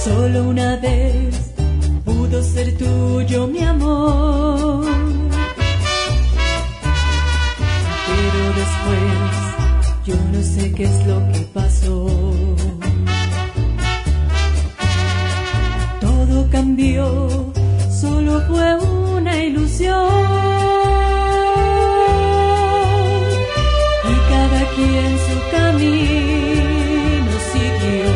Solo una vez pudo ser tuyo mi amor, pero después yo no sé qué es lo que pasó. Todo cambió, solo fue una ilusión, y cada quien su camino siguió.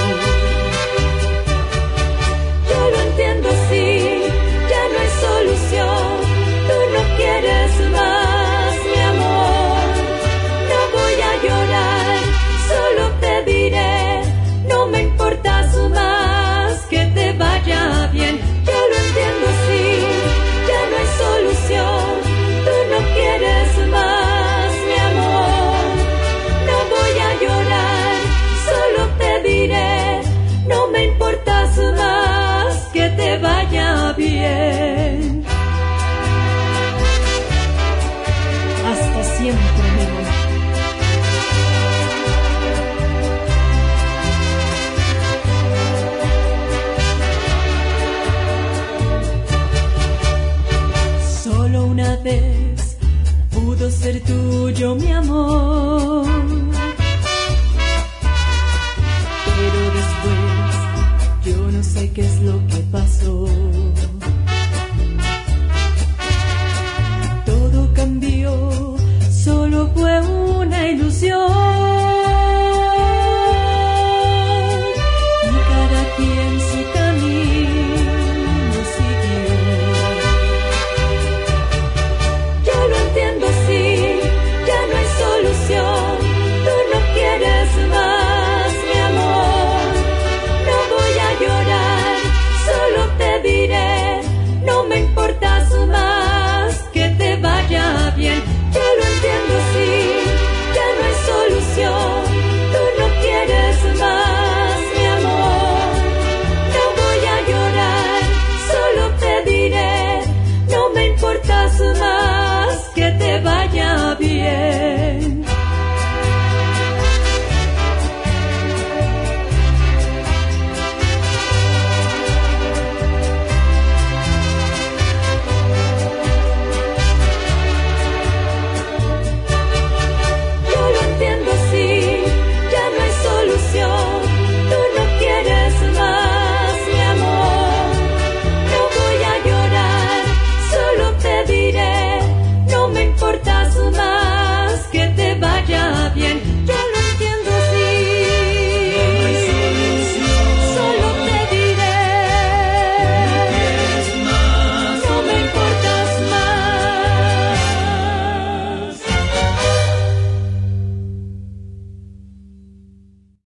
Yo lo entiendo, sí, ya no hay solución. Tú no quieres más, mi amor. No voy a llorar, solo te diré, no me importa su